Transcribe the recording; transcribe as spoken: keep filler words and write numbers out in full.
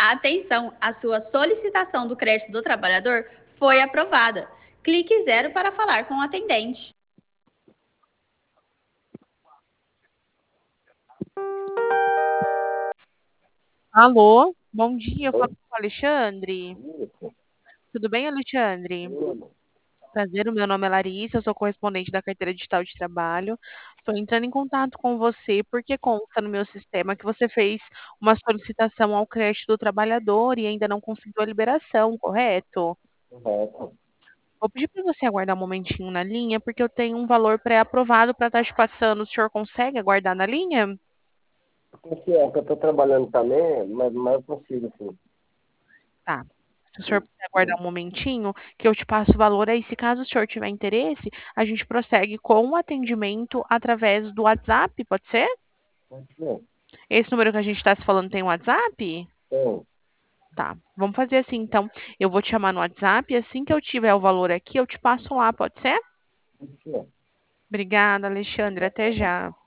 Atenção, a sua solicitação do crédito do trabalhador foi aprovada. Clique zero para falar com o atendente. Alô, bom dia, eu falo com o Alexandre. Tudo bem, Alexandre? Prazer, o meu nome é Larissa, eu sou correspondente da carteira digital de trabalho. Estou entrando em contato com você porque consta no meu sistema que você fez uma solicitação ao crédito do trabalhador e ainda não conseguiu a liberação, correto? Correto. Vou pedir para você aguardar um momentinho na linha, porque eu tenho um valor pré-aprovado para estar te passando. O senhor consegue aguardar na linha? Porque é que eu estou trabalhando também, mas, mas eu consigo, sim. Tá. Se o senhor puder aguardar um momentinho, que eu te passo o valor aí. Se caso o senhor tiver interesse, a gente prossegue com o atendimento através do WhatsApp, pode ser? Pode ser. Esse número que a gente está se falando tem WhatsApp? Tem, Tá. Vamos fazer assim, então. Eu vou te chamar no WhatsApp e assim que eu tiver o valor aqui, eu te passo lá, pode ser? pode ser. Obrigada, Alexandre. Até já.